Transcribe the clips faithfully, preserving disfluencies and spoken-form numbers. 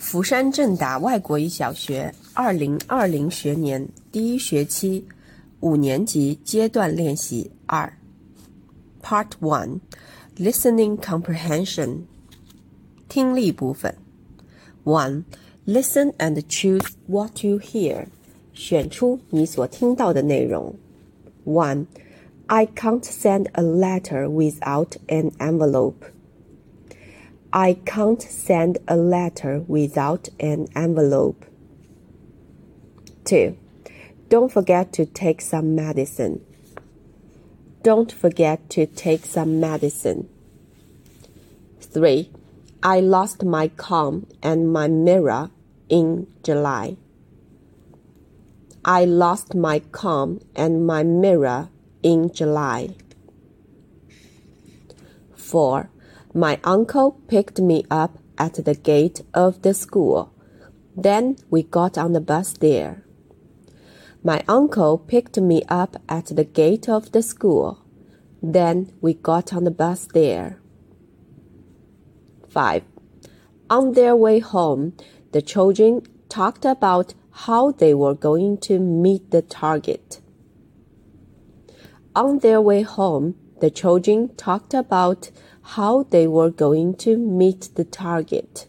福山正达外国语小学二零二零学年第一学期五年级阶段练习二 Part one Listening Comprehension 听力部分 one Listen and choose what you hear 选出你所听到的内容 one I can't send a letter without an envelope I can't send a letter without an envelope. two. Don't forget to take some medicine. Don't forget to take some medicine. three. I lost my comb and my mirror in July. I lost my comb and my mirror in July. four. My uncle picked me up at the gate of the school. Then we got on the bus there. My uncle picked me up at the gate of the school. Then we got on the bus there. five. On their way home, the children talked about how they were going to meet the target. On their way home, the children talked about how they were going to meet the target.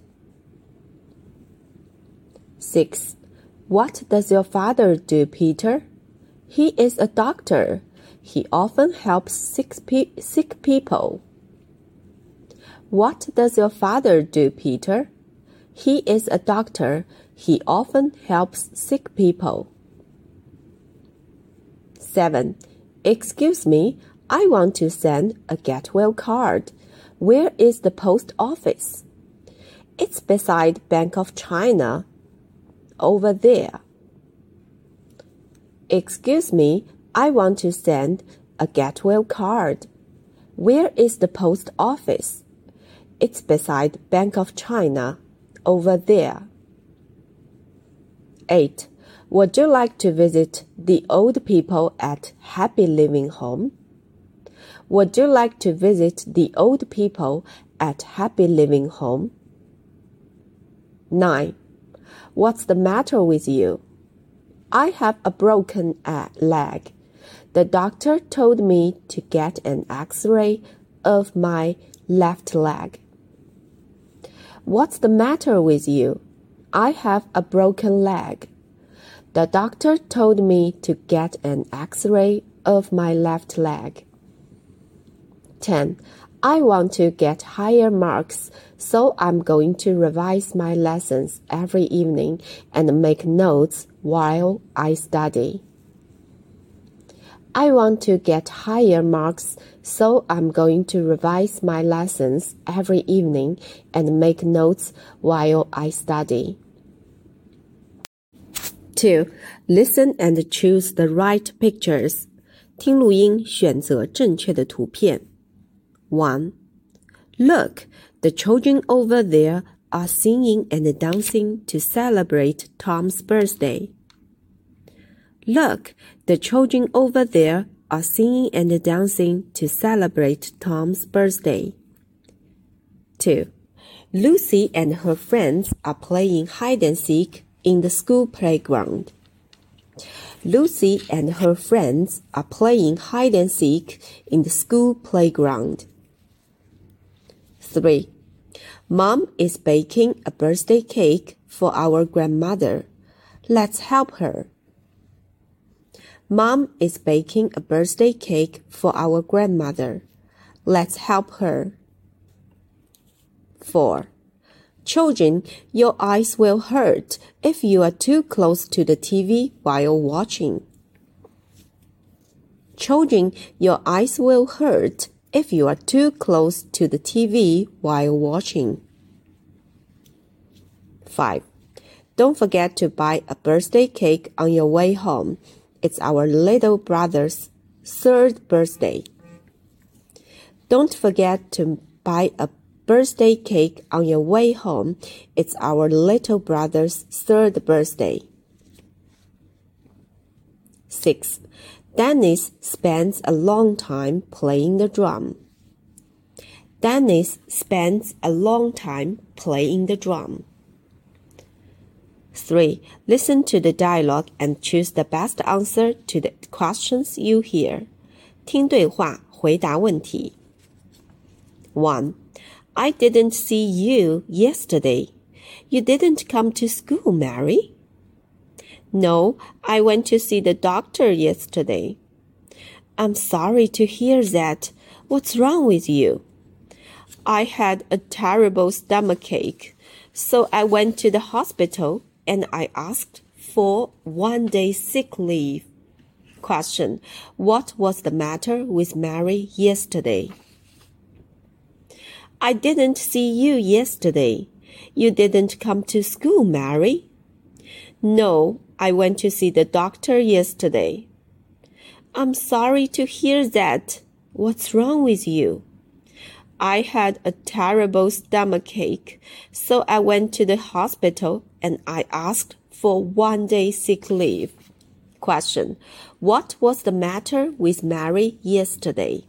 six. What does your father do, Peter? He is a doctor. He often helps sick, pe- sick people. What does your father do, Peter? He is a doctor. He often helps sick people. seven. Excuse me, I want to send a get well card. Where is the post office? It's beside Bank of China, over there. Excuse me, I want to send a get well card. Where is the post office? It's beside Bank of China, over there. eight. Would you like to visit the old people at Happy Living Home? Would you like to visit the old people at Happy Living Home? nine. What's the matter with you? I have a broken leg. The doctor told me to get an x-ray of my left leg. What's the matter with you? I have a broken leg. The doctor told me to get an x-ray of my left leg. ten. I want to get higher marks, so I'm going to revise my lessons every evening and make notes while I study. I want to get higher marks, so I'm going to revise my lessons every evening and make notes while I study. two. Listen and choose the right pictures. 听录音，选择正确的图片。one. Look, the children over there are singing and dancing to celebrate Tom's birthday. Look, the children over there are singing and dancing to celebrate Tom's birthday. two. Lucy and her friends are playing hide and seek in the school playground. Lucy and her friends are playing hide and seek in the school playground. three. Mom is baking a birthday cake for our grandmother. Let's help her. Mom is baking a birthday cake for our grandmother. Let's help her. four. Children, your eyes will hurt if you are too close to the T V while watching. Children, your eyes will hurt if you are too close to the T V while watching. five. Don't forget to buy a birthday cake on your way home. It's our little brother's third birthday. Don't forget to buy a birthday cake on your way home. It's our little brother's third birthday. six. Dennis spends a long time playing the drum. Dennis spends a long time playing the drum. Three. Listen to the dialogue and choose the best answer to the questions you hear. 听对话，回答问题。One. I didn't see you yesterday. You didn't come to school, Mary? No, I went to see the doctor yesterday. I'm sorry to hear that. What's wrong with you? I had a terrible stomachache, so I went to the hospital and I asked for one day sick leave. Question. What was the matter with Mary yesterday? I didn't see you yesterday. You didn't come to school, Mary? No, I went to see the doctor yesterday. I'm sorry to hear that. What's wrong with you? I had a terrible stomachache, so I went to the hospital and I asked for one day sick leave. Question. What was the matter with Mary yesterday?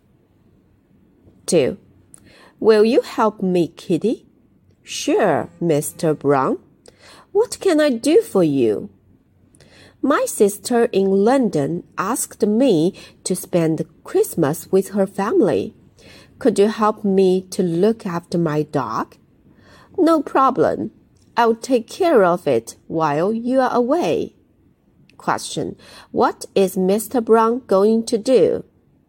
Two. Will you help me, Kitty? Sure, Mister Brown. What can I do for you? My sister in London asked me to spend Christmas with her family. Could you help me to look after my dog? No problem. I'll take care of it while you are away. Question. What is Mister Brown going to do?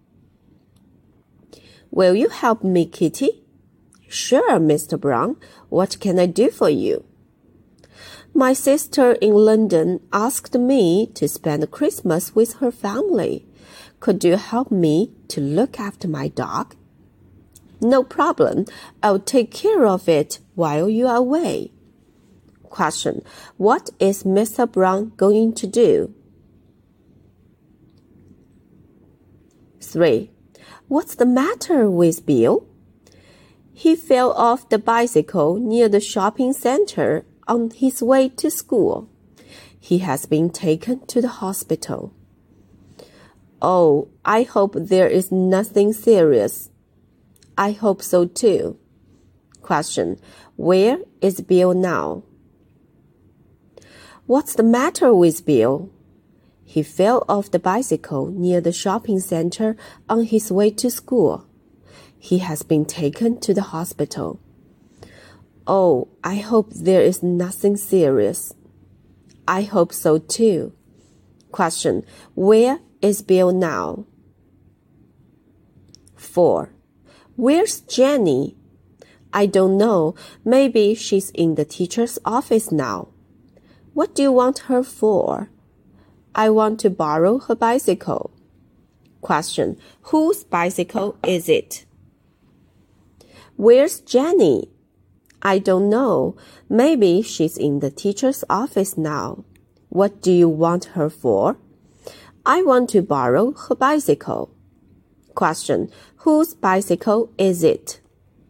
Will you help me, Kitty? Sure, Mister Brown. What can I do for you? My sister in London asked me to spend Christmas with her family. Could you help me to look after my dog? No problem. I'll take care of it while you are away. Question. What is Mister Brown going to do? Three. What's the matter with Bill? He fell off the bicycle near the shopping center on his way to school. He has been taken to the hospital. Oh, I hope there is nothing serious. I hope so too. Question. Where is Bill now? What's the matter with Bill? He fell off the bicycle near the shopping center on his way to school. He has been taken to the hospital. Oh, I hope there is nothing serious. I hope so too. Question. Where is Bill now? Four. Where's Jenny? I don't know. Maybe she's in the teacher's office now. What do you want her for? I want to borrow her bicycle. Question. Whose bicycle is it? Where's Jenny? I don't know. Maybe she's in the teacher's office now. What do you want her for? I want to borrow her bicycle. Question. Whose bicycle is it?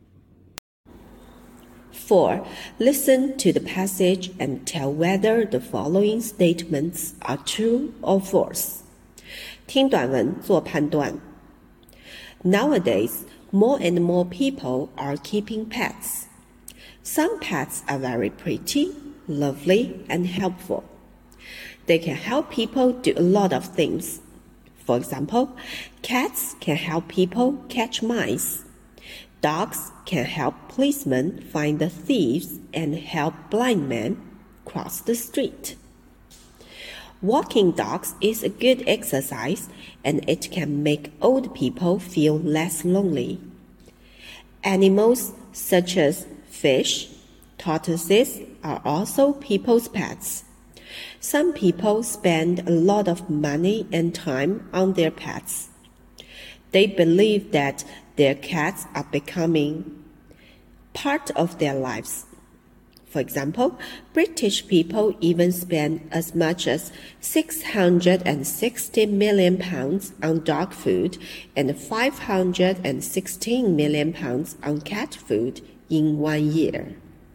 Four. Listen to the passage and tell whether the following statements are true or false. 听短文做判断。Nowadays, more and more people are keeping pets. Some pets are very pretty, lovely, and helpful. They can help people do a lot of things. For example, cats can help people catch mice. Dogs can help policemen find the thieves and help blind men cross the street. Walking dogs is a good exercise and it can make old people feel less lonely. Animals such as fish, tortoises are also people's pets. Some people spend a lot of money and time on their pets. They believe that their cats are becoming part of their lives. For example, British people even spend as much as six hundred sixty million pounds on dog food and five hundred sixteen million pounds on cat food in one year.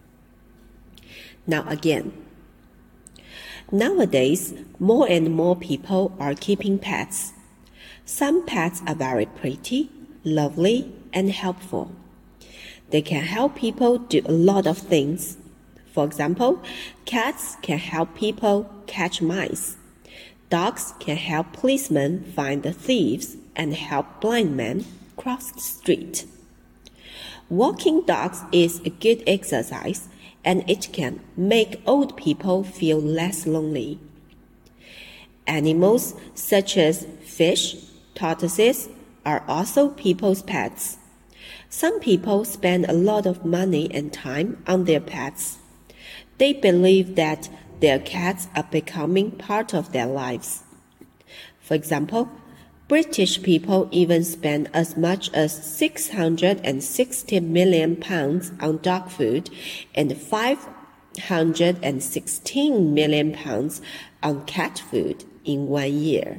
Now again. Nowadays, more and more people are keeping pets. Some pets are very pretty, lovely, and helpful. They can help people do a lot of things. For example, cats can help people catch mice. Dogs can help policemen find the thieves and help blind men cross the street. Walking dogs is a good exercise, and it can make old people feel less lonely. Animals such as fish, tortoises are also people's pets. Some people spend a lot of money and time on their pets. They believe that their cats are becoming part of their lives. For example, British people even spend as much as six hundred sixty million pounds on dog food and five hundred sixteen million pounds on cat food in one year.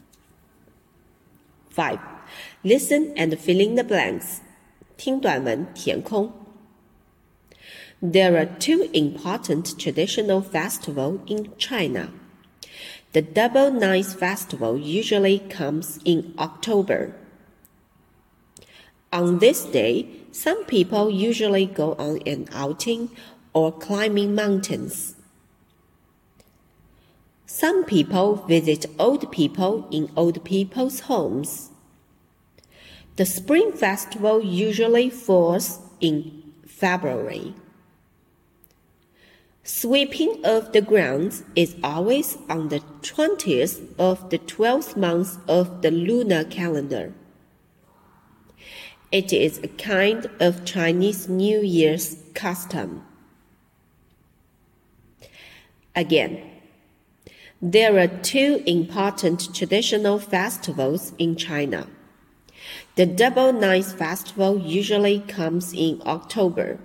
five. Listen and fill in the blanks. 听短文填空。There are two important traditional festivals in China. The Double Ninth Festival usually comes in October. On this day, some people usually go on an outing or climbing mountains. Some people visit old people in old people's homes. The Spring Festival usually falls in February. Sweeping of the grounds is always on the twentieth of the twelfth month of the lunar calendar. It is a kind of Chinese New Year's custom. Again, there are two important traditional festivals in China. The Double Ninth Festival usually comes in October.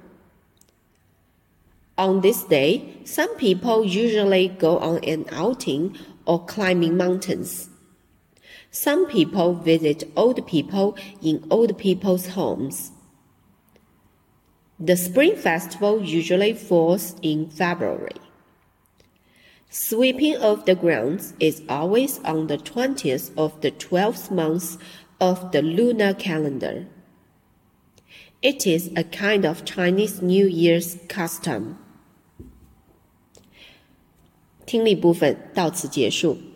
On this day, some people usually go on an outing or climbing mountains. Some people visit old people in old people's homes. The Spring Festival usually falls in February. Sweeping of the grounds is always on the twentieth of the twelfth month of the lunar calendar. It is a kind of Chinese New Year's custom. 听力部分到此结束。